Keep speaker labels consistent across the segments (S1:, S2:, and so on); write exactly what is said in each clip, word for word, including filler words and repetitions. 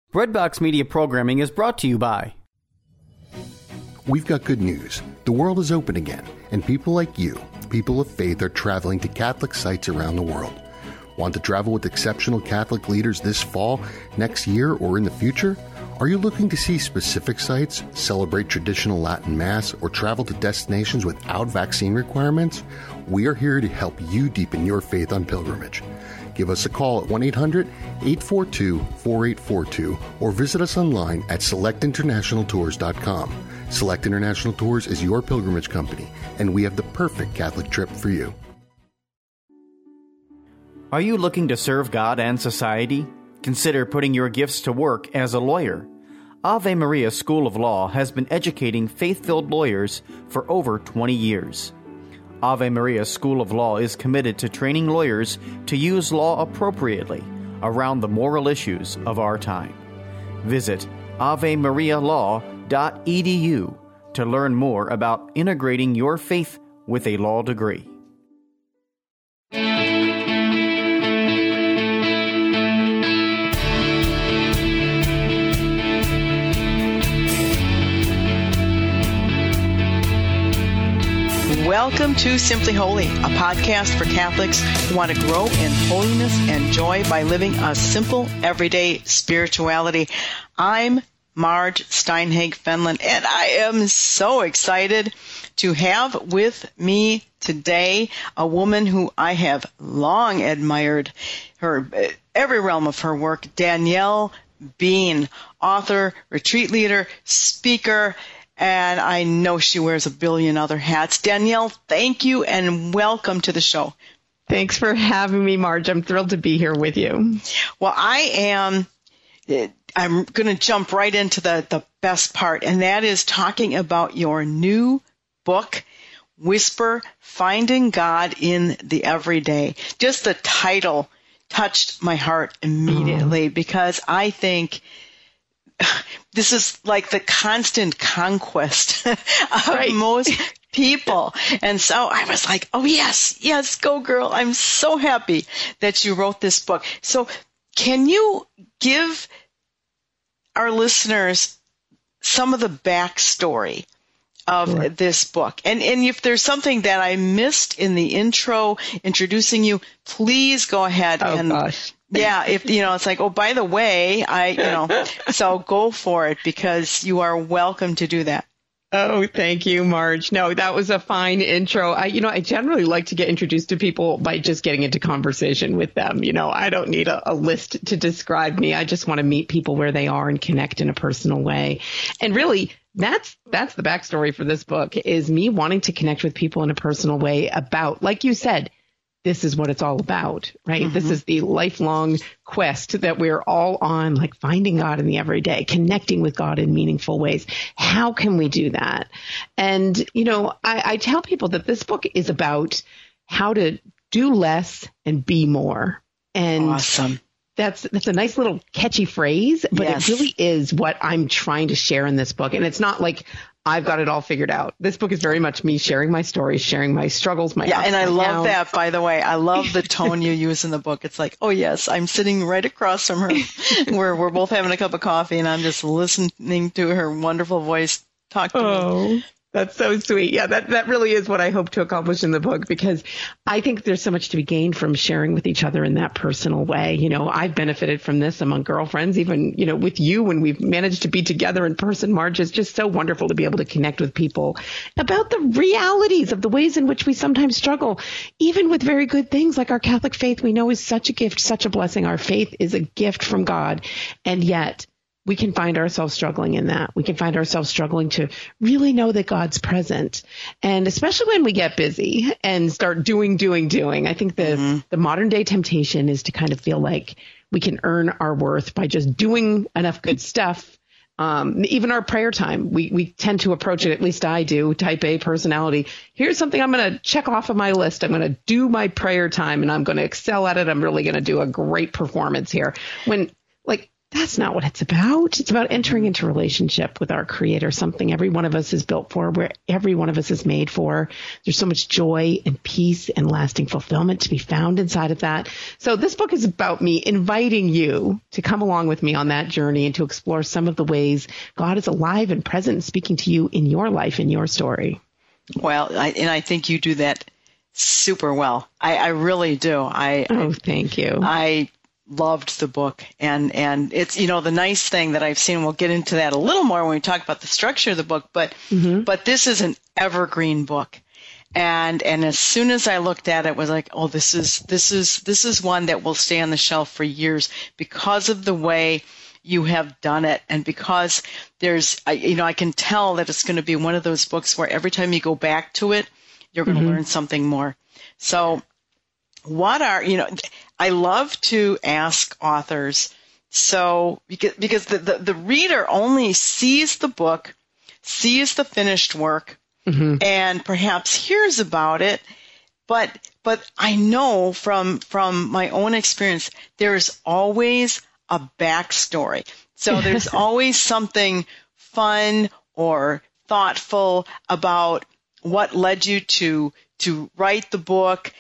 S1: Breadbox Media programming is brought to you by...
S2: We've got good news. The world is open again, and people like you, people of faith, are traveling to Catholic sites around the world. Want to travel with exceptional Catholic leaders this fall, next year, or in the future? Are you looking to see specific sites, celebrate traditional Latin Mass, or travel to destinations without vaccine requirements? We are here to help you deepen your faith on pilgrimage. Give us a call at one eight hundred eight four two four eight four two or visit us online at select international tours dot com. Select International Tours is your pilgrimage company, and we have the perfect Catholic trip for you.
S1: Are you looking to serve God and society? Consider putting your gifts to work as a lawyer. Ave Maria School of Law has been educating faith-filled lawyers for over twenty years. Ave Maria School of Law is committed to training lawyers to use law appropriately around the moral issues of our time. Visit ave maria law dot e d u to learn more about integrating your faith with a law degree.
S3: Welcome to Simply Holy, a podcast for Catholics who want to grow in holiness and joy by living a simple, everyday spirituality. I'm Marge Steinhage-Fenlon, and I am so excited to have with me today a woman who I have long admired her every realm of her work, Danielle Bean, author, retreat leader, speaker, and I know she wears a billion other hats. Danielle, thank you and welcome to the show.
S4: Thanks for having me, Marge. I'm thrilled to be here with you.
S3: Well, I am, I'm going to jump right into the, the best part, and that is talking about your new book, Whisper, Finding God in the Everyday. Just the title touched my heart immediately oh. because I think this is like the constant conquest of right. most people. And so I was like, oh, yes, yes, go girl. I'm so happy that you wrote this book. So can you give our listeners some of the backstory of sure. this book? And and if there's something that I missed in the intro introducing you, please go ahead
S4: oh,
S3: and
S4: gosh.
S3: Yeah, if you know, it's like, oh, by the way, I, you know, so go for it because you are welcome to do that.
S4: Oh, thank you, Marge. No, that was a fine intro. I, you know, I generally like to get introduced to people by just getting into conversation with them. You know, I don't need a, a list to describe me. I just want to meet people where they are and connect in a personal way. And really, that's that's the backstory for this book, is me wanting to connect with people in a personal way about, like you said, this is what it's all about, right? Mm-hmm. This is the lifelong quest that we're all on, like finding God in the everyday, connecting with God in meaningful ways. How can we do that? And, you know, I, I tell people that this book is about how to do less and be more. And
S3: awesome.
S4: That's that's a nice little catchy phrase, but
S3: yes.
S4: it really is what I'm trying to share in this book. And it's not like I've got it all figured out. This book is very much me sharing my stories, sharing my struggles, my
S3: yeah,
S4: ups
S3: and I
S4: and
S3: love
S4: downs.
S3: that, by the way. I love the tone you use in the book. It's like, oh, yes, I'm sitting right across from her where we're both having a cup of coffee, and I'm just listening to her wonderful voice talk to
S4: oh.
S3: me.
S4: That's so sweet. Yeah, that, that really is what I hope to accomplish in the book, because I think there's so much to be gained from sharing with each other in that personal way. You know, I've benefited from this among girlfriends, even, you know, with you when we've managed to be together in person. Marge, it's just so wonderful to be able to connect with people about the realities of the ways in which we sometimes struggle, even with very good things like our Catholic faith. We know is such a gift, such a blessing. Our faith is a gift from God. And yet we can find ourselves struggling in that. We can find ourselves struggling to really know that God's present. And especially when we get busy and start doing, doing, doing. I think the, mm-hmm. the modern day temptation is to kind of feel like we can earn our worth by just doing enough good stuff. Um, even our prayer time, we, we tend to approach it, at least I do, type A personality. Here's something I'm going to check off of my list. I'm going to do my prayer time and I'm going to excel at it. I'm really going to do a great performance here. When, like, That's not what it's about. It's about entering into relationship with our Creator, something every one of us is built for, where every one of us is made for. There's so much joy and peace and lasting fulfillment to be found inside of that. So this book is about me inviting you to come along with me on that journey and to explore some of the ways God is alive and present and speaking to you in your life, in your story.
S3: Well, I, and I think you do that super well. I, I really do. I
S4: Oh, thank you.
S3: I loved the book, and and it's, you know, the nice thing that I've seen, we'll get into that a little more when we talk about the structure of the book, but mm-hmm. but this is an evergreen book, and and as soon as I looked at it, it was like, oh, this is this is this is one that will stay on the shelf for years because of the way you have done it, and because there's, you know, I can tell that it's going to be one of those books where every time you go back to it, you're going to mm-hmm. learn something more. So what are, you know, I love to ask authors, so because, because the, the, the reader only sees the book, sees the finished work, mm-hmm. and perhaps hears about it, but but I know from from my own experience, there's always a backstory. So there's always something fun or thoughtful about what led you to to write the book.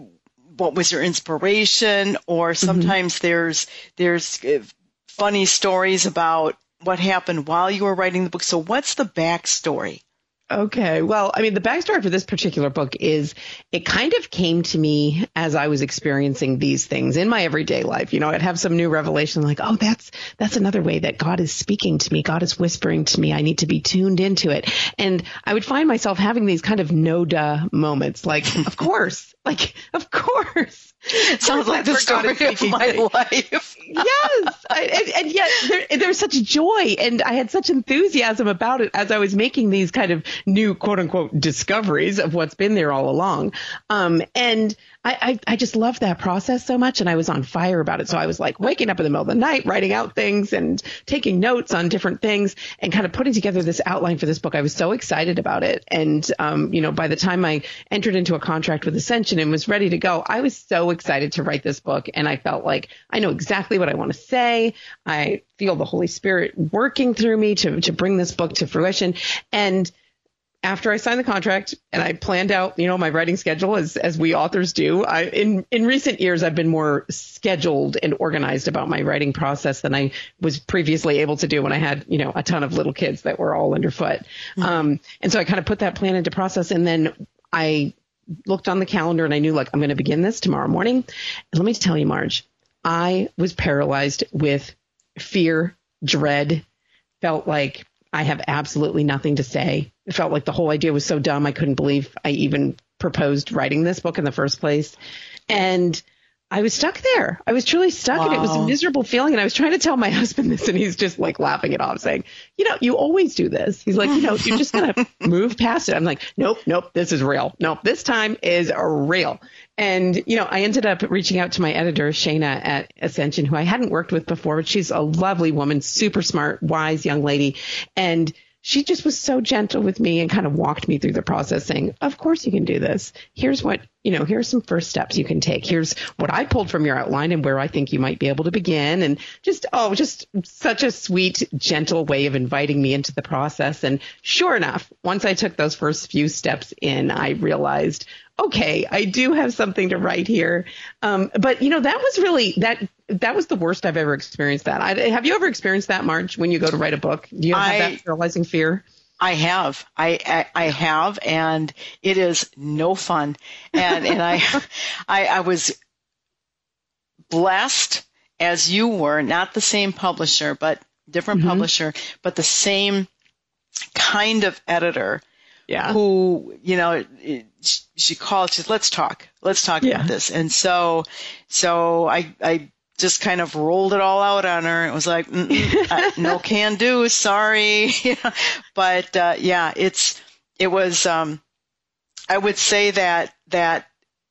S3: What was your inspiration? Or sometimes mm-hmm. there's there's funny stories about what happened while you were writing the book. So what's the backstory?
S4: Okay. Well, I mean, the backstory for this particular book is it kind of came to me as I was experiencing these things in my everyday life. You know, I'd have some new revelation like, oh, that's that's another way that God is speaking to me. God is whispering to me. I need to be tuned into it. And I would find myself having these kind of no-duh moments like, of course, like, of course.
S3: Sounds like the story of my life.
S4: Yes. I, and, and yet there, there's such joy, and I had such enthusiasm about it as I was making these kind of new quote unquote discoveries of what's been there all along. Um, and I, I, I just loved that process so much, and I was on fire about it. So I was like waking up in the middle of the night, writing out things and taking notes on different things and kind of putting together this outline for this book. I was so excited about it. And, um, you know, by the time I entered into a contract with Ascension and was ready to go, I was so excited to write this book. And I felt like I know exactly what I want to say. I feel the Holy Spirit working through me to, to bring this book to fruition. And after I signed the contract and I planned out, you know, my writing schedule as as we authors do, I, in in recent years, I've been more scheduled and organized about my writing process than I was previously able to do when I had, you know, a ton of little kids that were all underfoot. Mm-hmm. Um, and so I kind of put that plan into process, and then I looked on the calendar and I knew, like, I'm going to begin this tomorrow morning. And let me tell you, Marge, I was paralyzed with fear, dread, felt like I have absolutely nothing to say. It felt like the whole idea was so dumb. I couldn't believe I even proposed writing this book in the first place. And I was stuck there. I was truly stuck. Wow. And it was a miserable feeling. And I was trying to tell my husband this, and he's just like laughing it off, saying, you know, you always do this. He's like, you know, you're just going to move past it. I'm like, nope, nope, this is real. Nope, this time is real. And, you know, I ended up reaching out to my editor, Shayna at Ascension, who I hadn't worked with before, but she's a lovely woman, super smart, wise young lady. And she just was so gentle with me and kind of walked me through the process, saying, of course you can do this. Here's what, you know, here's some first steps you can take. Here's what I pulled from your outline and where I think you might be able to begin. And just, oh, just such a sweet, gentle way of inviting me into the process. And sure enough, once I took those first few steps in, I realized, okay, I do have something to write here. Um, but, you know, that was really that that was the worst I've ever experienced that. I, have you ever experienced that, Marge, when you go to write a book? Do you have I, that paralyzing fear?
S3: I have. I, I I have, and it is no fun. And and I, I I was blessed, as you were, not the same publisher, but different mm-hmm. publisher, but the same kind of editor. Yeah. Who, you know, she called, she said, let's talk, let's talk yeah. about this. And so, so I, I just kind of rolled it all out on her. It was like, I, no can do, sorry. But, uh, yeah, it's, it was, um, I would say that, that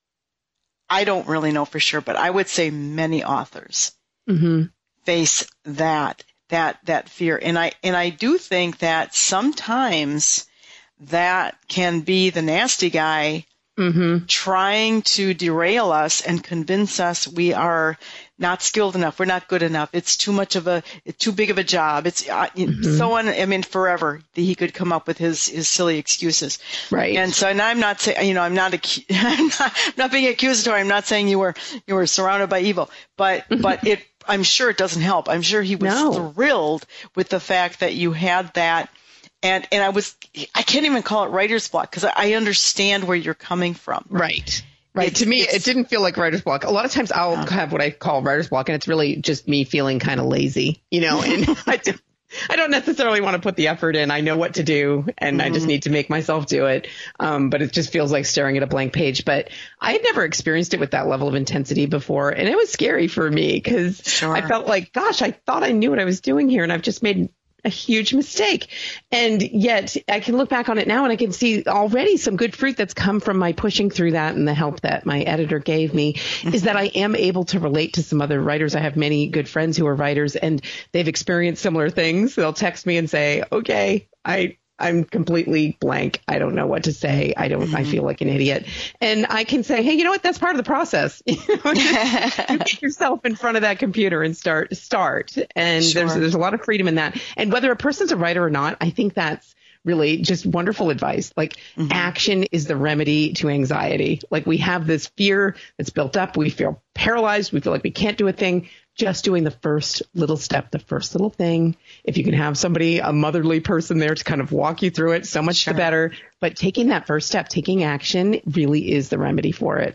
S3: I don't really know for sure, but I would say many authors mm-hmm. face that, that, that fear. And I, and I do think that sometimes that can be the nasty guy mm-hmm. trying to derail us and convince us we are not skilled enough. We're not good enough. It's too much of a, it's too big of a job. It's uh, mm-hmm. so on. I mean, forever he could come up with his, his silly excuses.
S4: Right.
S3: And so, and I'm not saying, you know, I'm not, acu- I'm not, I'm not being accusatory. I'm not saying you were, you were surrounded by evil, but, but it, I'm sure it doesn't help. I'm sure he was
S4: no.
S3: thrilled with the fact that you had that. And, and I was, I can't even call it writer's block because I, I understand where you're coming from.
S4: Right. Right. It's, to me, it didn't feel like writer's block. A lot of times I'll have what I call writer's block, and it's really just me feeling kind of lazy, you know, and I, do, I don't necessarily want to put the effort in. I know what to do, and mm-hmm. I just need to make myself do it. Um, but it just feels like staring at a blank page. But I had never experienced it with that level of intensity before, and it was scary for me because sure. I felt like, gosh, I thought I knew what I was doing here, and I've just made a huge mistake. And yet I can look back on it now and I can see already some good fruit that's come from my pushing through that, and the help that my editor gave me mm-hmm. is that I am able to relate to some other writers. I have many good friends who are writers, and they've experienced similar things. They'll text me and say, okay, I I'm completely blank. I don't know what to say. I don't, mm-hmm. I feel like an idiot. And I can say, hey, you know what? That's part of the process. You know, just, you get yourself in front of that computer and start, start. And sure. there's, there's a lot of freedom in that. And whether a person's a writer or not, I think that's really just wonderful advice. Like mm-hmm. action is the remedy to anxiety. Like we have this fear that's built up. We feel paralyzed. We feel like we can't do a thing. Just doing the first little step, the first little thing. If you can have somebody, a motherly person there to kind of walk you through it, so much sure. the better. But taking that first step, taking action really is the remedy for it.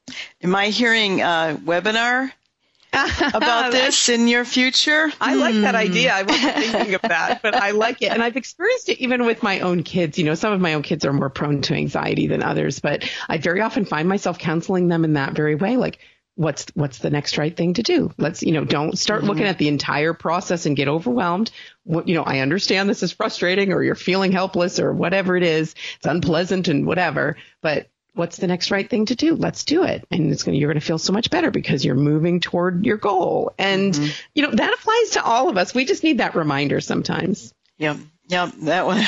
S3: Am I hearing a webinar about this in your future?
S4: I like that idea. I wasn't thinking of that, but I like it. And I've experienced it even with my own kids. You know, some of my own kids are more prone to anxiety than others, but I very often find myself counseling them in that very way. Like, what's what's the next right thing to do? Let's, you know, don't start mm-hmm. looking at the entire process and get overwhelmed. What, you know, I understand this is frustrating, or you're feeling helpless, or whatever it is. It's unpleasant and whatever, but what's the next right thing to do? Let's do it. And it's going to, you're going to feel so much better because you're moving toward your goal. And, mm-hmm. you know, that applies to all of us. We just need that reminder sometimes.
S3: Yeah. Yeah. That one,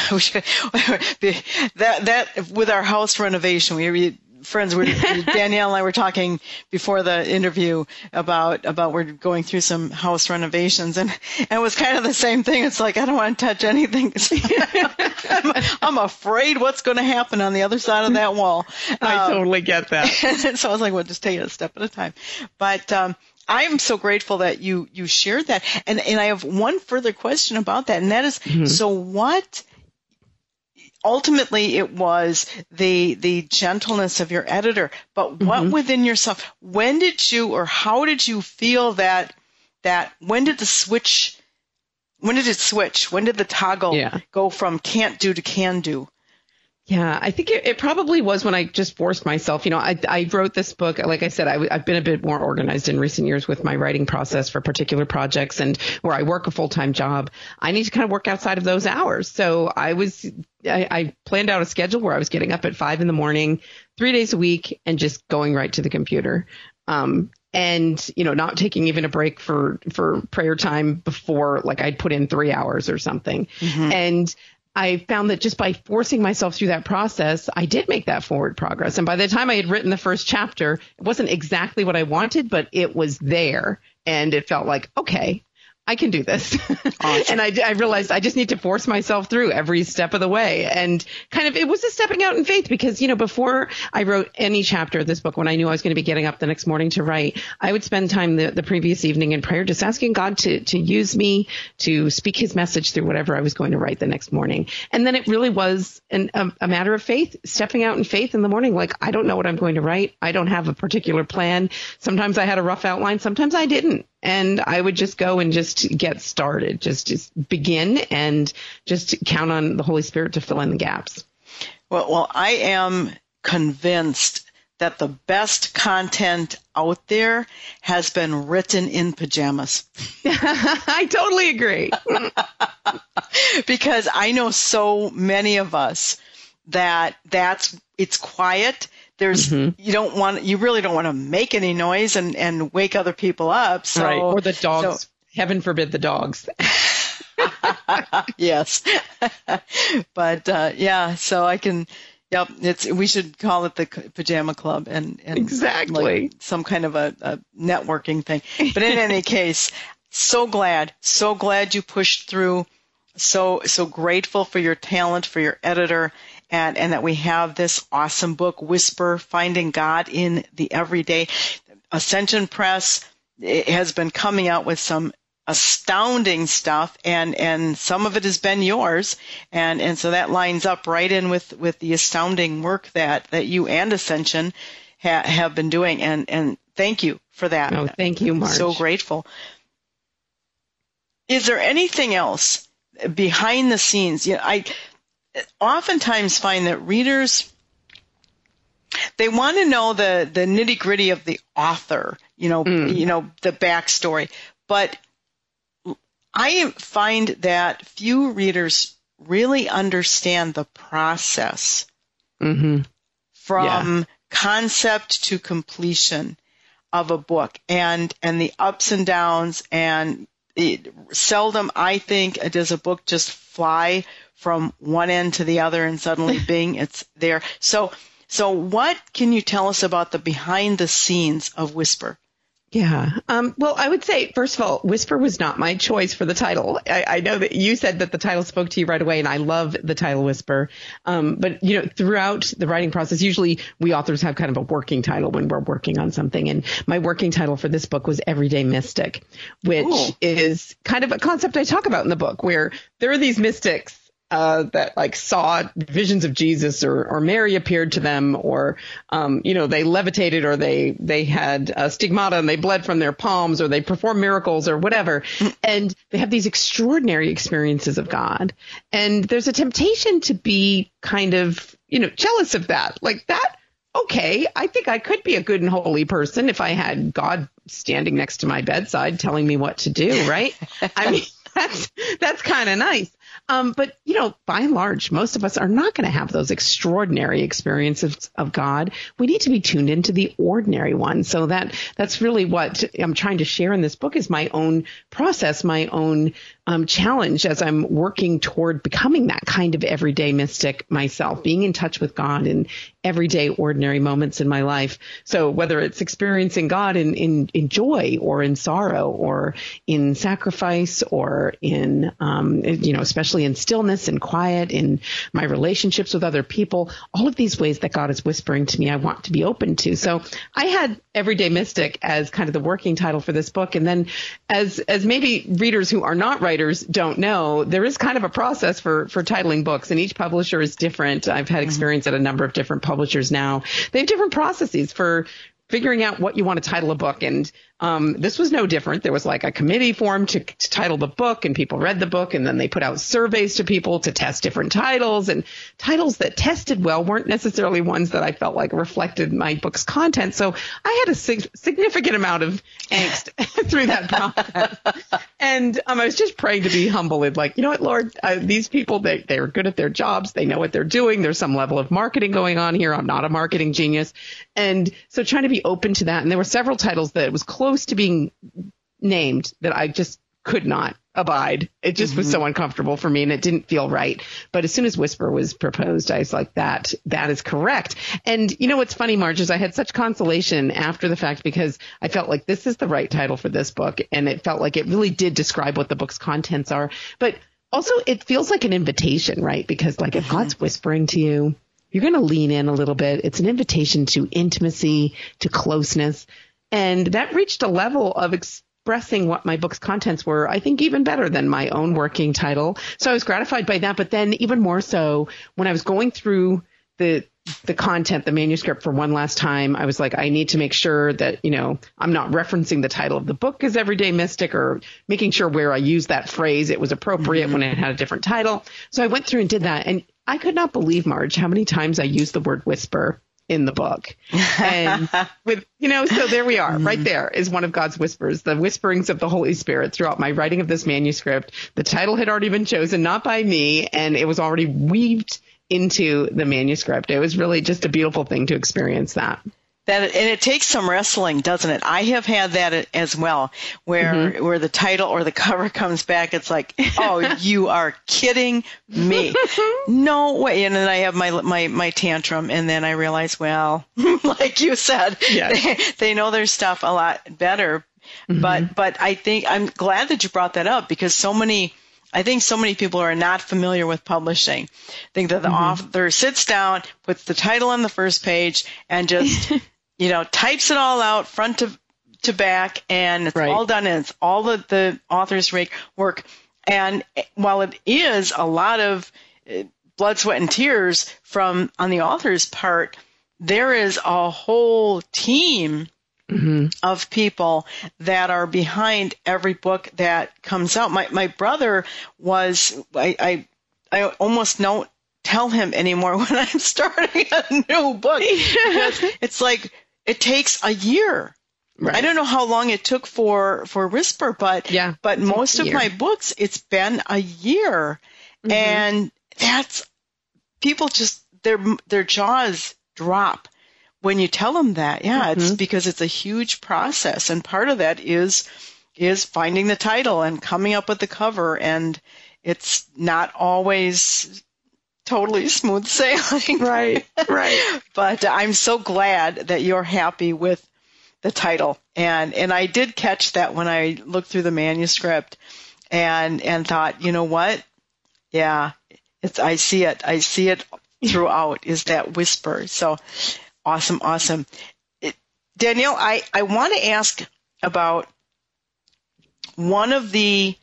S3: that, that with our house renovation, we, we friends, we're, Danielle and I were talking before the interview about, about we're going through some house renovations, and, and it was kind of the same thing. It's like, I don't want to touch anything. I'm, I'm afraid what's going to happen on the other side of that wall.
S4: I um, totally get that.
S3: So I was like, well, just take it a step at a time. But, um, I am so grateful that you, you shared that. And, and I have one further question about that. And that is, mm-hmm. so what, ultimately, it was the the gentleness of your editor, but what mm-hmm. within yourself? When did you, or how did you feel that that? When did the switch? When did it switch? When did the toggle yeah. go from can't do to can do?
S4: Yeah, I think it, it probably was when I just forced myself. You know, I, I wrote this book. Like I said, I, I've been a bit more organized in recent years with my writing process for particular projects, and where I work a full-time job, I need to kind of work outside of those hours. So I was, I, I planned out a schedule where I was getting up at five in the morning, three days a week, and just going right to the computer. Um, and, you know, not taking even a break for, for prayer time before, like I'd put in three hours or something. Mm-hmm. And I found that just by forcing myself through that process, I did make that forward progress. And by the time I had written the first chapter, it wasn't exactly what I wanted, but it was there. And it felt like, okay, I can do this. Awesome. And I, I realized I just need to force myself through every step of the way. And kind of, it was a stepping out in faith because, you know, before I wrote any chapter of this book, when I knew I was going to be getting up the next morning to write, I would spend time the, the previous evening in prayer, just asking God to, to use me to speak his message through whatever I was going to write the next morning. And then it really was an, a, a matter of faith, stepping out in faith in the morning. Like, I don't know what I'm going to write. I don't have a particular plan. Sometimes I had a rough outline. Sometimes I didn't. And I would just go and just get started, just, just begin and just count on the Holy Spirit to fill in the gaps.
S3: Well, well, I am convinced that the best content out there has been written in pajamas.
S4: I totally agree.
S3: Because I know so many of us that that's, it's quiet. There's, mm-hmm. you don't want, you really don't want to make any noise and, and wake other people up. So,
S4: right. Or the dogs. So, heaven forbid the dogs.
S3: Yes. But, uh, yeah, so I can, Yep, it's we should call it the Pajama Club and, and
S4: exactly
S3: like some kind of a, a networking thing. But in any case, so glad, so glad you pushed through. So so grateful for your talent, for your editor, and and that we have this awesome book, Whisper: Finding God in the Everyday. Ascension Press has been coming out with some astounding stuff, and and some of it has been yours, and and so that lines up right in with with the astounding work that that you and Ascension ha, have been doing, and and thank you for that.
S4: Oh, thank you, Marge.
S3: So grateful. Is there anything else behind the scenes? You know, I oftentimes find that readers, they want to know the the nitty gritty of the author, you know, mm. you know the backstory, but I find that few readers really understand the process
S4: mm-hmm.
S3: from
S4: yeah.
S3: concept to completion of a book, and and the ups and downs. And it, seldom, I think, does a book just fly from one end to the other and suddenly, bing, it's there. So, so what can you tell us about the behind the scenes of Whisper?
S4: Yeah. Um, well, I would say, first of all, Whisper was not my choice for the title. I, I know that you said that the title spoke to you right away, and I love the title Whisper. Um, but, you know, throughout the writing process, usually we authors have kind of a working title when we're working on something. And my working title for this book was Everyday Mystic, which Ooh. is kind of a concept I talk about in the book, where there are these mystics Uh, that like saw visions of Jesus, or, or Mary appeared to them, or, um, you know, they levitated, or they, they had uh, stigmata and they bled from their palms, or they performed miracles or whatever. And they have these extraordinary experiences of God. And there's a temptation to be kind of, you know, jealous of that. Like that, okay, I think I could be a good and holy person if I had God standing next to my bedside telling me what to do, right? I mean, that's, that's kind of nice. Um, but, you know, by and large, most of us are not going to have those extraordinary experiences of God. We need to be tuned into the ordinary ones. So that that's really what I'm trying to share in this book, is my own process, my own um, challenge as I'm working toward becoming that kind of everyday mystic myself, being in touch with God in everyday ordinary moments in my life. So whether it's experiencing God in, in, in joy, or in sorrow, or in sacrifice, or in, um, you know, especially in stillness and quiet, in my relationships with other people, all of these ways that God is whispering to me, I want to be open to. So I had Everyday Mystic as kind of the working title for this book. And then as, as maybe readers who are not writers don't know, there is kind of a process for, for titling books, and each publisher is different. I've had experience at a number of different publishers now. They have different processes for figuring out what you want to title a book. And um, this was no different. There was like a committee formed to, to title the book, and people read the book, and then they put out surveys to people to test different titles, and titles that tested well weren't necessarily ones that I felt like reflected my book's content. So I had a sig- significant amount of angst through that process. And um, I was just praying to be humble and like, you know what, Lord, uh, these people, they, they're good at their jobs. They know what they're doing. There's some level of marketing going on here. I'm not a marketing genius. And so trying to be open to that. And there were several titles that was close to being named that I just could not abide. It just mm-hmm. was so uncomfortable for me, and it didn't feel right. But as soon as Whisper was proposed, I was like, that, that is correct. And you know, what's funny, Marge, is I had such consolation after the fact, because I felt like this is the right title for this book. And it felt like it really did describe what the book's contents are. But also it feels like an invitation, right? Because like if God's whispering to you, you're going to lean in a little bit. It's an invitation to intimacy, to closeness. And that reached a level of expressing what my book's contents were, I think even better than my own working title. So I was gratified by that. But then even more so when I was going through the the content, the manuscript for one last time, I was like, I need to make sure that, you know, I'm not referencing the title of the book as Everyday Mystic, or making sure where I use that phrase, it was appropriate mm-hmm. when it had a different title. So I went through and did that. And I could not believe, Marge, how many times I used the word whisper in the book. And with, you know, so there we are, mm-hmm. right there is one of God's whispers, the whisperings of the Holy Spirit throughout my writing of this manuscript. The title had already been chosen, not by me, and it was already weaved into the manuscript. It was really just a beautiful thing to experience that.
S3: That and it takes some wrestling, doesn't it? I have had that as well, where mm-hmm. where the title or the cover comes back. It's like, oh, you are kidding me? No way! And then I have my my my tantrum, and then I realize, well, like you said, yes. they, they know their stuff a lot better. Mm-hmm. But but I think I'm glad that you brought that up, because so many. I think so many people are not familiar with publishing. Think that the mm-hmm. author sits down, puts the title on the first page, and just, you know, types it all out front to to back, and it's right. all done, and it's all the, the author's work. And while it is a lot of blood, sweat, and tears from on the author's part, there is a whole team Mm-hmm. of people that are behind every book that comes out. My my brother was, I, I, I almost don't tell him anymore when I'm starting a new book, because it's like, it takes a year. Right. I don't know how long it took for, for Whisper, but,
S4: yeah,
S3: but most of my books, it's been a year. Mm-hmm. And that's, people just, their, their jaws drop when you tell them that. Yeah, mm-hmm. it's because it's a huge process, and part of that is is finding the title and coming up with the cover, and it's not always totally smooth sailing.
S4: Right, right.
S3: But I'm so glad that you're happy with the title, and and I did catch that when I looked through the manuscript, and and thought, you know what? Yeah, it's I see it. I see it throughout. Is that Whisper? So. Awesome, awesome. It, Danielle, I, I want to ask about one of the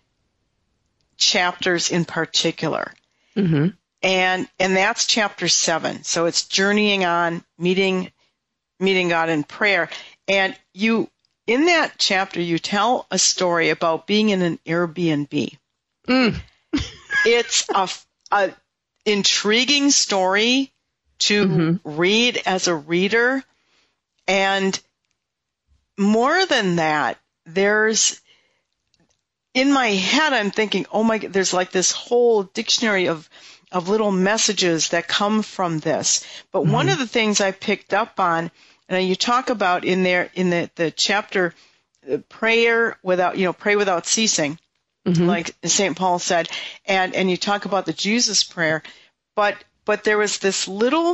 S3: chapters in particular, mm-hmm. and and that's chapter seven. So it's journeying on, meeting meeting God in prayer. And you, in that chapter, you tell a story about being in an Airbnb. Mm. It's a, a intriguing story to mm-hmm. read as a reader. And more than that, there's, in my head, I'm thinking, oh my, there's like this whole dictionary of, of little messages that come from this. But mm-hmm. one of the things I picked up on, and you talk about in there, in the, the chapter, prayer without, you know, pray without ceasing, mm-hmm. like Saint Paul said, and, and you talk about the Jesus prayer, but But there was this little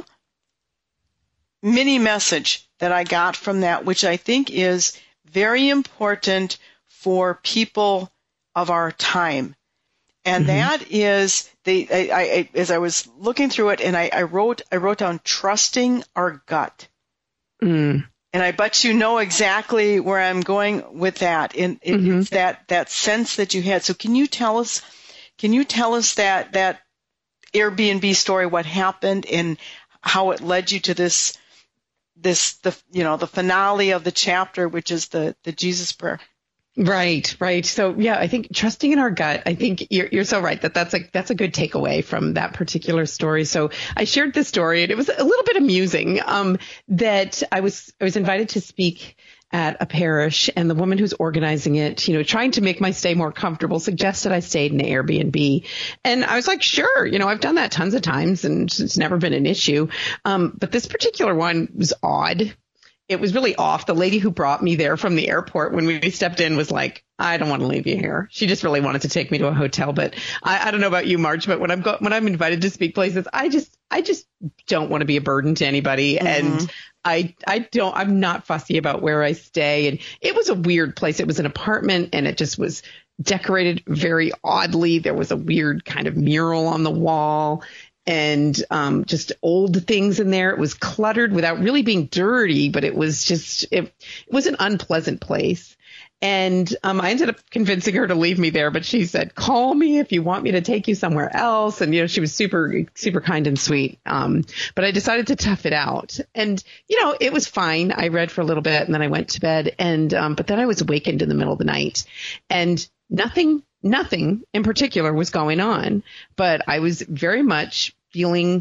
S3: mini message that I got from that, which I think is very important for people of our time. And mm-hmm. that is, the I, I, as I was looking through it, and I, I wrote I wrote down trusting our gut. Mm. And I bet you know exactly where I'm going with that. And it, mm-hmm. it's that, that sense that you had. So can you tell us, can you tell us that, that Airbnb story, what happened and how it led you to this, this, the, you know, the finale of the chapter, which is the, the Jesus prayer?
S4: Right, right. So yeah, I think trusting in our gut, I think you're, you're so right that that's a, that's a good takeaway from that particular story. So I shared this story and it was a little bit amusing, um, that I was, I was invited to speak at a parish, and the woman who's organizing it, you know, trying to make my stay more comfortable, suggested I stayed in an Airbnb. And I was like, sure, you know, I've done that tons of times and it's never been an issue. Um, but this particular one was odd. It was really off. The lady who brought me there from the airport when we stepped in was like, I don't want to leave you here. She just really wanted to take me to a hotel. But I, I don't know about you, Marge, but when I'm go- when I'm invited to speak places, I just I just don't want to be a burden to anybody. Mm-hmm. And I I don't I'm not fussy about where I stay. And it was a weird place. It was an apartment, and it just was decorated very oddly. There was a weird kind of mural on the wall, and um, just old things in there. It was cluttered without really being dirty, but it was just, it, it was an unpleasant place. And um, I ended up convincing her to leave me there, but she said, call me if you want me to take you somewhere else. And, you know, she was super, super kind and sweet. Um, but I decided to tough it out. And, you know, it was fine. I read for a little bit and then I went to bed. And, um, but then I was awakened in the middle of the night, and nothing Nothing in particular was going on, but I was very much feeling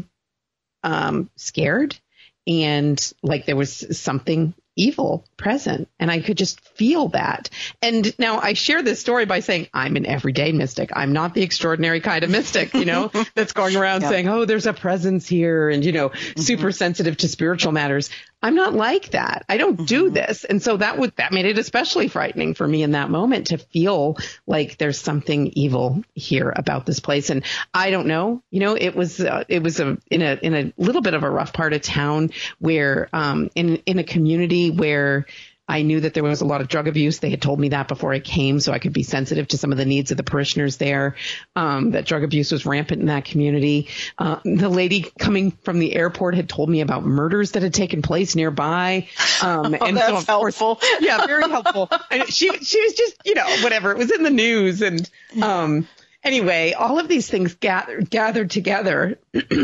S4: um, scared and like there was something evil present, and I could just feel that. And now I share this story by saying I'm an everyday mystic. I'm not the extraordinary kind of mystic, you know, that's going around yeah. saying, oh, there's a presence here and, you know, mm-hmm. super sensitive to spiritual matters. I'm not like that. I don't mm-hmm. do this. And so that would, that made it especially frightening for me in that moment to feel like there's something evil here about this place. And I don't know, you know, it was, uh, it was a, in a, in a little bit of a rough part of town where, um, in, in a community where I knew that there was a lot of drug abuse. They had told me that before I came, so I could be sensitive to some of the needs of the parishioners there, um, that drug abuse was rampant in that community. Uh, the lady coming from the airport had told me about murders that had taken place nearby. Um,
S3: oh, and that's so, of helpful.
S4: Course, yeah, very helpful. And she, she was just, you know, whatever. It was in the news. And um, anyway, all of these things gathered, gathered together.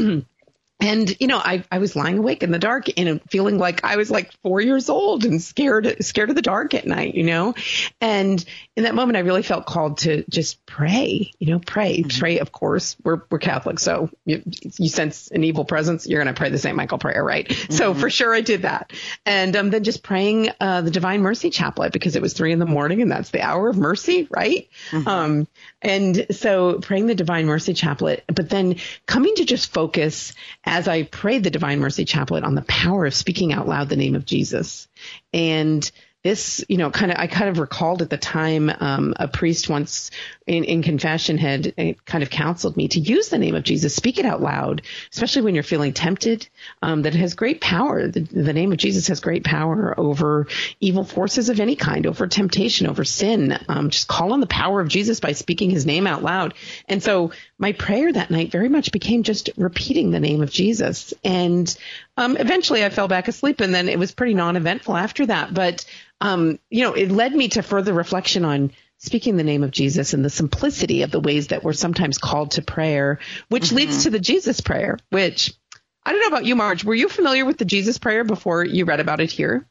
S4: And, you know, I, I was lying awake in the dark and feeling like I was like four years old and scared, scared of the dark at night, you know, and in that moment, I really felt called to just pray, you know, pray, mm-hmm. pray. Of course, we're, we're Catholic. So you, you sense an evil presence, you're going to pray the Saint Michael prayer, right? Mm-hmm. So for sure I did that. And um, then just praying uh, the Divine Mercy Chaplet because it was three in the morning and that's the hour of mercy, right? Mm-hmm. Um, and so praying the Divine Mercy Chaplet, but then coming to just focus as I prayed the Divine Mercy Chaplet on the power of speaking out loud the name of Jesus. And this, you know, kind of, I kind of recalled at the time, um, a priest once in, in confession had uh, kind of counseled me to use the name of Jesus, speak it out loud, especially when you're feeling tempted, um, that it has great power. The, the name of Jesus has great power over evil forces of any kind, over temptation, over sin. Um, just call on the power of Jesus by speaking his name out loud. And so my prayer that night very much became just repeating the name of Jesus. And um, eventually I fell back asleep and then it was pretty non-eventful after that. But Um, you know, it led me to further reflection on speaking the name of Jesus and the simplicity of the ways that we're sometimes called to prayer, which mm-hmm. leads to the Jesus prayer, which I don't know about you, Marge. Were you familiar with the Jesus prayer before you read about it here?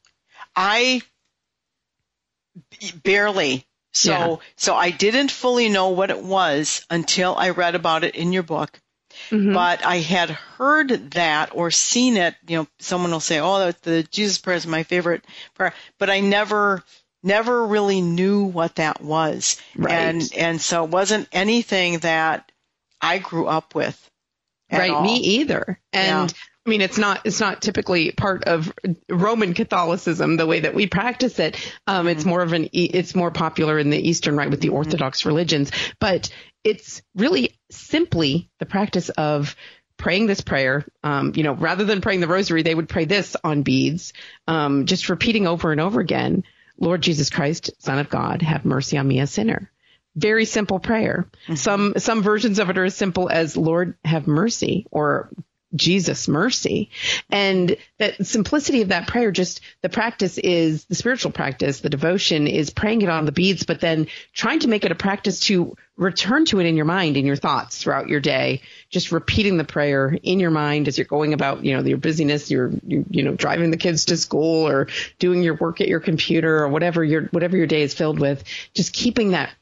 S3: I barely. So, yeah. so I didn't fully know what it was until I read about it in your book. Mm-hmm. But I had heard that or seen it, you know, someone will say, oh, the, the Jesus prayer is my favorite prayer. But I never, never really knew what that was.
S4: Right.
S3: And, and so it wasn't anything that I grew up with.
S4: Right.
S3: All.
S4: Me either. And yeah. I mean, it's not, it's not typically part of Roman Catholicism, the way that we practice it. Um, mm-hmm. It's more of an, it's more popular in the Eastern Rite with the mm-hmm. Orthodox religions, but it's really simply the practice of praying this prayer. Um, you know, rather than praying the rosary, they would pray this on beads, um, just repeating over and over again, Lord Jesus Christ, Son of God, have mercy on me, a sinner. Very simple prayer. Mm-hmm. Some, some versions of it are as simple as Lord, have mercy, or Jesus mercy. And that simplicity of that prayer, just the practice is the spiritual practice. The devotion is praying it on the beads, but then trying to make it a practice to return to it in your mind, in your thoughts throughout your day, just repeating the prayer in your mind as you're going about, you know, your busyness, you're, you, you know, driving the kids to school or doing your work at your computer or whatever your, whatever your day is filled with, just keeping that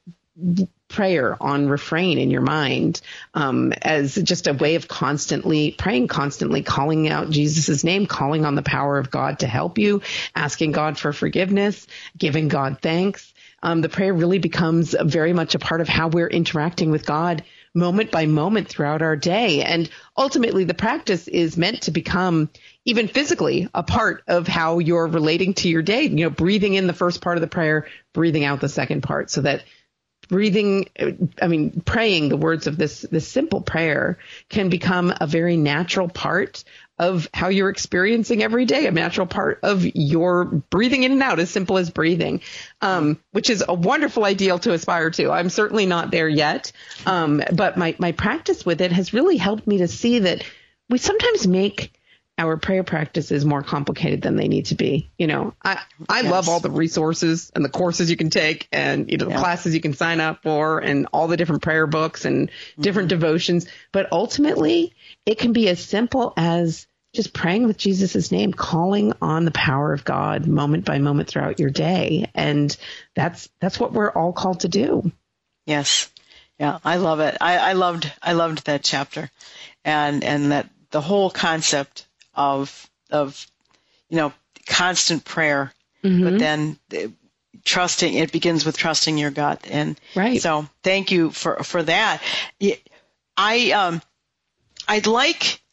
S4: prayer on refrain in your mind, um, as just a way of constantly praying, constantly calling out Jesus' name, calling on the power of God to help you, asking God for forgiveness, giving God thanks. Um, the prayer really becomes very much a part of how we're interacting with God moment by moment throughout our day. And ultimately, the practice is meant to become even physically a part of how you're relating to your day, you know, breathing in the first part of the prayer, breathing out the second part, so that breathing, I mean, praying the words of this, this simple prayer can become a very natural part of how you're experiencing every day, a natural part of your breathing in and out, as simple as breathing, um, which is a wonderful ideal to aspire to. I'm certainly not there yet. Um, but my, my practice with it has really helped me to see that we sometimes make our prayer practices more complicated than they need to be. You know, I, I yes. love all the resources and the courses you can take and, you know, the yeah. classes you can sign up for and all the different prayer books and different mm-hmm. devotions. But ultimately, it can be as simple as just praying with Jesus' name, calling on the power of God moment by moment throughout your day. And that's, that's what we're all called to do.
S3: Yes. Yeah. I love it. I, I loved, I loved that chapter and, and that the whole concept of, of, you know, constant prayer, mm-hmm. but then uh, trusting, it begins with trusting your gut. And
S4: right.
S3: so thank you for, for that. I, um, I'd like,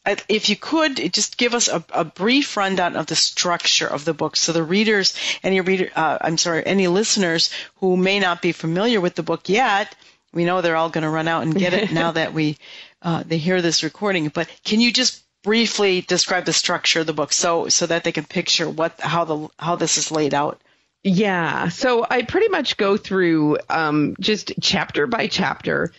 S3: if you could just give us a, a brief rundown of the structure of the book, so the readers, any reader, uh, I'm sorry, any listeners who may not be familiar with the book yet, we know they're all going to run out and get it now that we uh, they hear this recording. But can you just briefly describe the structure of the book, so so that they can picture what how the how this is laid out?
S4: Yeah, so I pretty much go through um, just chapter by chapter,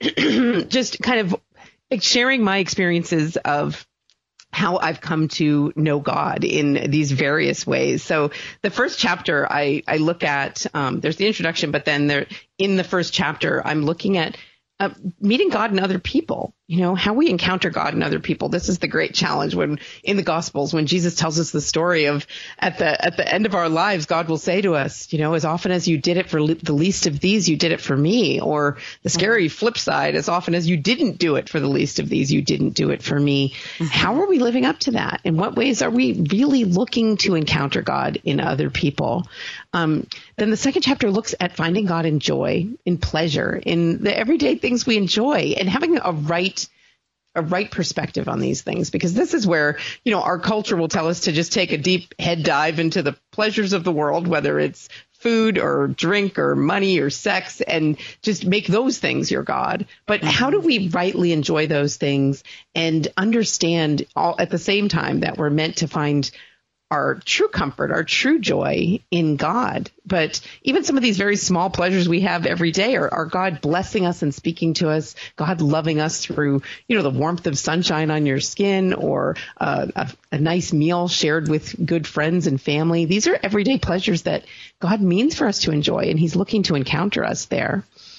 S4: just kind of sharing my experiences of how I've come to know God in these various ways. So the first chapter I, I look at, um, there's the introduction, but then there in the first chapter, I'm looking at uh, meeting God in other people, you know, how we encounter God in other people. This is the great challenge when in the Gospels, when Jesus tells us the story of at the at the end of our lives, God will say to us, you know, as often as you did it for le- the least of these, you did it for me. Or the scary flip side, as often as you didn't do it for the least of these, you didn't do it for me. Mm-hmm. How are we living up to that? In what ways are we really looking to encounter God in other people? Um, then the second chapter looks at finding God in joy, in pleasure, in the everyday things we enjoy, and having a right a right perspective on these things, because this is where, you know, our culture will tell us to just take a deep head dive into the pleasures of the world, whether it's food or drink or money or sex, and just make those things your God. But mm-hmm. how do we rightly enjoy those things and understand all at the same time that we're meant to find our true comfort, our true joy in God? But even some of these very small pleasures we have every day are, are God blessing us and speaking to us, God loving us through, you know, the warmth of sunshine on your skin, or uh, a, a nice meal shared with good friends and family. These are everyday pleasures that God means for us to enjoy, and he's looking to encounter us there.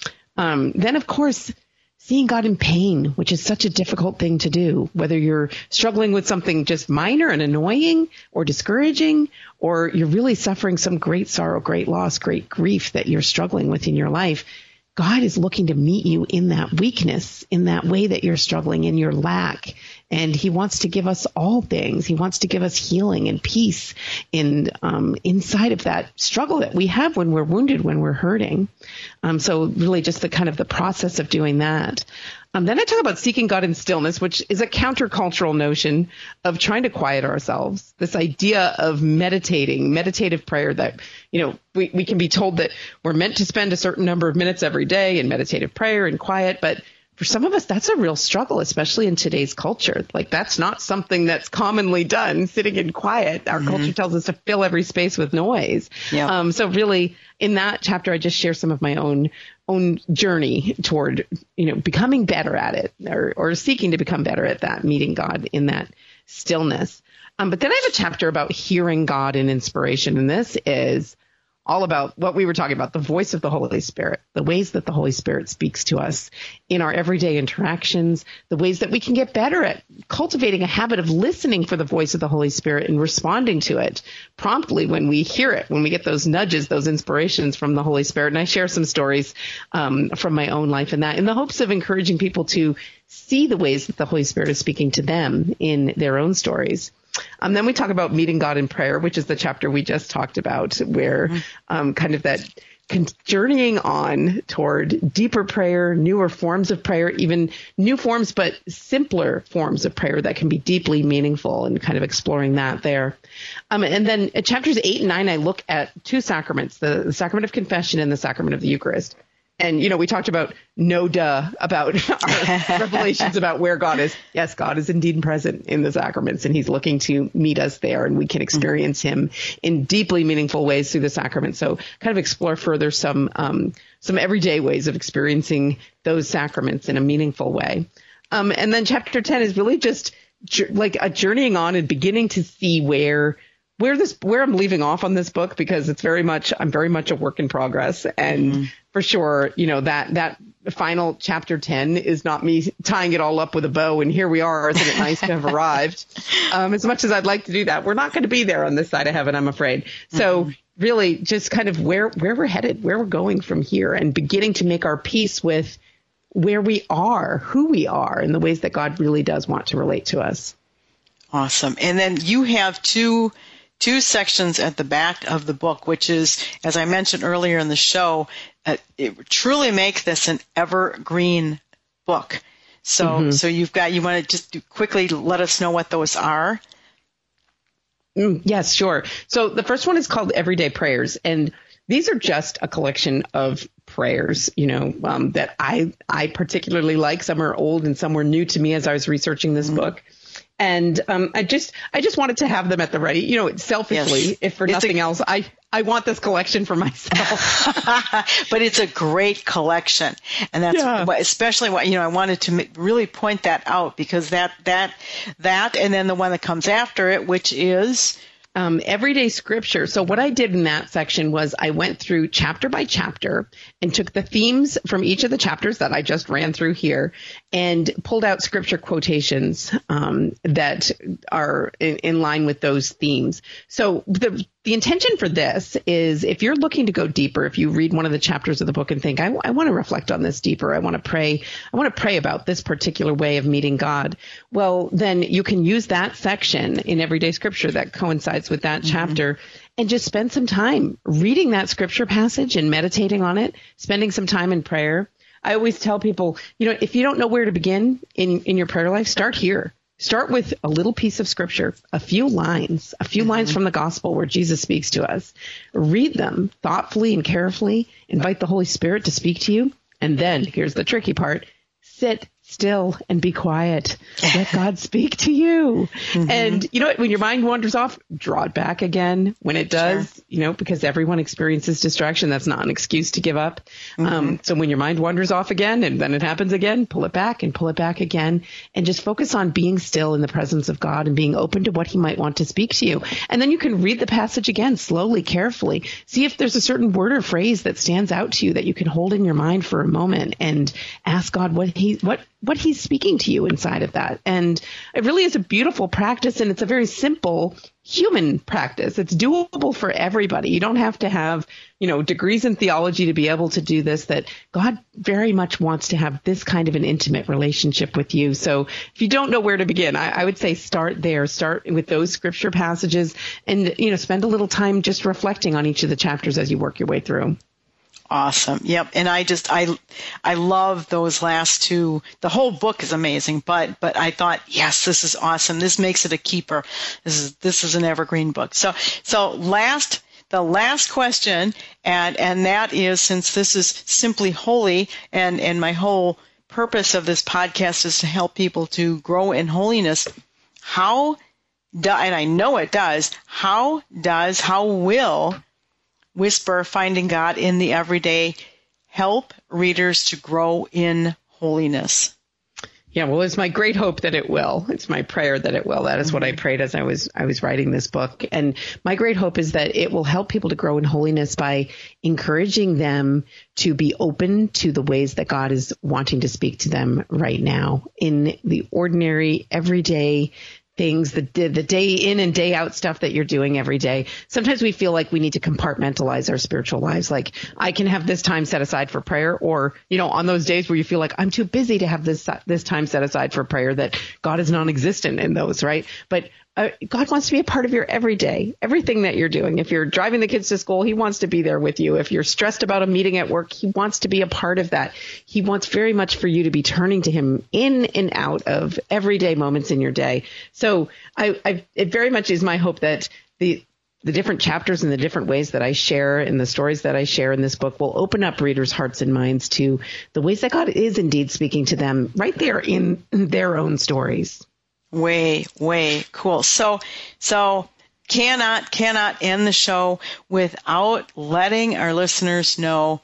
S4: Um, then, of course, seeing God in pain, which is such a difficult thing to do, whether you're struggling with something just minor and annoying or discouraging, or you're really suffering some great sorrow, great loss, great grief that you're struggling with in your life. God is looking to meet you in that weakness, in that way that you're struggling, in your lack. And he wants to give us all things. He wants to give us healing and peace in um, inside of that struggle that we have when we're wounded, when we're hurting. Um, so really just the kind of the process of doing that. Um, then I talk about seeking God in stillness, which is a countercultural notion of trying to quiet ourselves. This idea of meditating, meditative prayer that, you know, we, we can be told that we're meant to spend a certain number of minutes every day in meditative prayer and quiet. But for some of us, that's a real struggle, especially in today's culture. Like, that's not something that's commonly done, sitting in quiet. Our mm-hmm. culture tells us to fill every space with noise. Yep. Um, so really, in that chapter, I just share some of my own own journey toward, you know, becoming better at it, or, or seeking to become better at that, meeting God in that stillness. Um, but then I have a chapter about hearing God in inspiration, and this is all about what we were talking about, the voice of the Holy Spirit, the ways that the Holy Spirit speaks to us in our everyday interactions, the ways that we can get better at cultivating a habit of listening for the voice of the Holy Spirit and responding to it promptly when we hear it, when we get those nudges, those inspirations from the Holy Spirit. And I share some stories um, from my own life in that, in the hopes of encouraging people to see the ways that the Holy Spirit is speaking to them in their own stories. Um, then we talk about meeting God in prayer, which is the chapter we just talked about, where um, kind of that con- journeying on toward deeper prayer, newer forms of prayer, even new forms, but simpler forms of prayer that can be deeply meaningful, and kind of exploring that there. Um, and then at chapters eight and nine, I look at two sacraments, the, the sacrament of confession and the sacrament of the Eucharist. And, you know, we talked about no duh about our revelations about where God is. Yes, God is indeed present in the sacraments, and he's looking to meet us there, and we can experience him in deeply meaningful ways through the sacrament. So kind of explore further some um, some everyday ways of experiencing those sacraments in a meaningful way. Um, and then chapter ten is really just ju- like a journeying on and beginning to see where where this where I'm leaving off on this book, because it's very much I'm very much a work in progress. And mm-hmm. for sure, you know, that that final chapter ten is not me tying it all up with a bow and here we are, isn't it nice to have arrived? Um, as much as I'd like to do that, we're not going to be there on this side of heaven, I'm afraid. So mm-hmm. really just kind of where where we're headed, where we're going from here, and beginning to make our peace with where we are, who we are, and the ways that God really does want to relate to us.
S3: Awesome. And then you have two two sections at the back of the book, which is, as I mentioned earlier in the show, uh, it truly makes this an evergreen book. So, mm-hmm. so you've got, you want to just do, quickly let us know what those are?
S4: Mm, yes, sure. So the first one is called Everyday Prayers. And these are just a collection of prayers, you know, um, that I, I particularly like. Some are old and some were new to me as I was researching this mm-hmm. book. And um, I just I just wanted to have them at the ready, you know, selfishly, yes. if for it's nothing a, else, I, I want this collection for myself.
S3: But it's a great collection. And that's yeah. what, especially what, you know, I wanted to really point that out because that, that, that, and then the one that comes after it, which is
S4: Um, everyday scripture. So what I did in that section was I went through chapter by chapter and took the themes from each of the chapters that I just ran through here and pulled out scripture quotations um, that are in, in line with those themes. So the the intention for this is if you're looking to go deeper, if you read one of the chapters of the book and think, I, I want to reflect on this deeper, I want to pray, I want to pray about this particular way of meeting God, well, then you can use that section in everyday scripture that coincides with that mm-hmm. chapter and just spend some time reading that scripture passage and meditating on it, spending some time in prayer. I always tell people, you know, if you don't know where to begin in, in your prayer life, start here. Start with a little piece of scripture, a few lines, a few mm-hmm. lines from the gospel where Jesus speaks to us. Read them thoughtfully and carefully. Invite the Holy Spirit to speak to you. And then here's the tricky part. Sit still and be quiet. Let God speak to you. Mm-hmm. And you know what? When your mind wanders off, draw it back again. When it does, sure. you know, because everyone experiences distraction. That's not an excuse to give up. Mm-hmm. Um, so when your mind wanders off again and then it happens again, pull it back and pull it back again and just focus on being still in the presence of God and being open to what he might want to speak to you. And then you can read the passage again, slowly, carefully. See if there's a certain word or phrase that stands out to you that you can hold in your mind for a moment and ask God what he, what, what he's speaking to you inside of that. And it really is a beautiful practice. And it's a very simple human practice. It's doable for everybody. You don't have to have, you know, degrees in theology to be able to do this, that God very much wants to have this kind of an intimate relationship with you. So if you don't know where to begin, I, I would say start there, start with those scripture passages and, you know, spend a little time just reflecting on each of the chapters as you work your way through.
S3: Awesome. Yep. And I just, I, I love those last two. The whole book is amazing, but, but I thought, yes, this is awesome. This makes it a keeper. This is, this is an evergreen book. So, so last, the last question, and, and that is, since this is Simply Holy, and, and my whole purpose of this podcast is to help people to grow in holiness, how do, and I know it does, how does, how will Whisper Finding God in the Everyday help readers to grow in holiness?
S4: Yeah, well, it's my great hope that it will. It's my prayer that it will. That is mm-hmm. what I prayed as I was I was writing this book. And my great hope is that it will help people to grow in holiness by encouraging them to be open to the ways that God is wanting to speak to them right now in the ordinary, everyday things, the the day in and day out stuff that you're doing every day. Sometimes we feel like we need to compartmentalize our spiritual lives. Like, I can have this time set aside for prayer, or, you know, on those days where you feel like I'm too busy to have this this time set aside for prayer, that God is non-existent in those, right? But Uh, God wants to be a part of your everyday, everything that you're doing. If you're driving the kids to school, he wants to be there with you. If you're stressed about a meeting at work, he wants to be a part of that. He wants very much for you to be turning to him in and out of everyday moments in your day. So I, I it very much is my hope that the the different chapters and the different ways that I share and the stories that I share in this book will open up readers' hearts and minds to the ways that God is indeed speaking to them right there in their own stories.
S3: Way, way cool. So, so cannot, cannot end the show without letting our listeners know,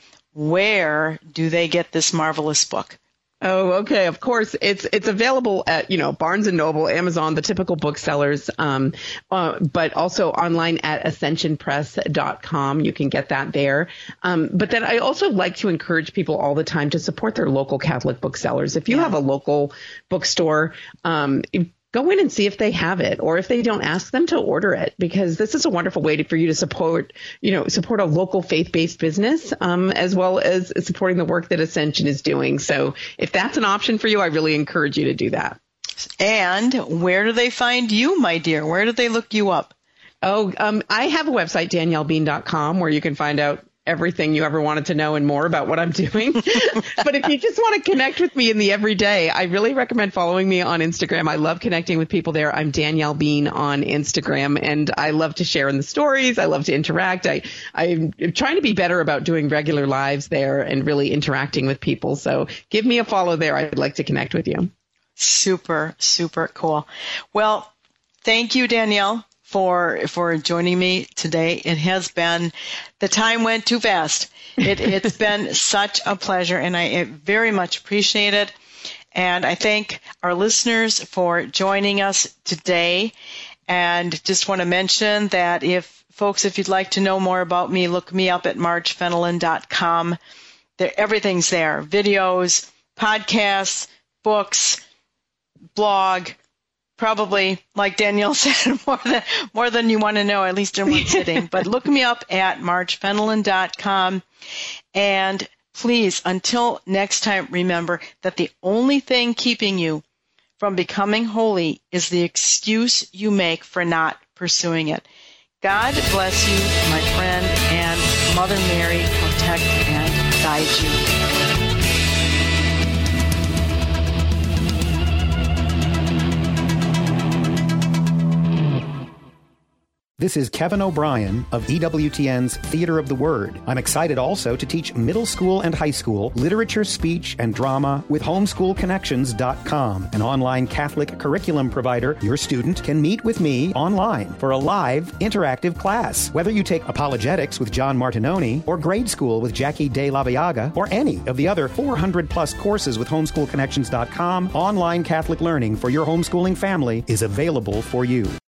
S3: where do they get this marvelous book?
S4: Oh, okay. Of course, it's it's available at, you know, Barnes and Noble, Amazon, the typical booksellers, um, uh, but also online at ascension press dot com. You can get that there. Um, but then I also like to encourage people all the time to support their local Catholic booksellers. If you yeah. have a local bookstore, um, go in and see if they have it, or if they don't, ask them to order it, because this is a wonderful way to, for you to support, you know, support a local faith-based business, um, as well as supporting the work that Ascension is doing. So if that's an option for you, I really encourage you to do that.
S3: And where do they find you, my dear? Where do they look you up?
S4: Oh, um, I have a website, danielle bean dot com, where you can find out everything you ever wanted to know and more about what I'm doing. But if you just want to connect with me in the everyday, I really recommend following me on Instagram. I love connecting with people there. I'm Danielle Bean on Instagram, and I love to share in the stories. I love to interact. I, I'm trying to be better about doing regular lives there and really interacting with people. So give me a follow there. I'd like to connect with you.
S3: Super, super cool. Well, thank you, Danielle, for for joining me today. It has been, the time went too fast. It, it's been such a pleasure, and I very much appreciate it. And I thank our listeners for joining us today. And just want to mention that if, folks, if you'd like to know more about me, look me up at marge fenelon dot com. There, everything's there. Videos, podcasts, books, blog, probably, like Danielle said, more than more than you want to know, at least in one sitting. But look me up at marge fenelon dot com. And please, until next time, remember that the only thing keeping you from becoming holy is the excuse you make for not pursuing it. God bless you, my friend, and Mother Mary protect and guide you.
S5: This is Kevin O'Brien of E W T N's Theater of the Word. I'm excited also to teach middle school and high school literature, speech, and drama with homeschool connections dot com, an online Catholic curriculum provider. Your student can meet with me online for a live, interactive class. Whether you take apologetics with John Martinoni, or grade school with Jackie De La Viaga, or any of the other four hundred plus courses with homeschool connections dot com, online Catholic learning for your homeschooling family is available for you.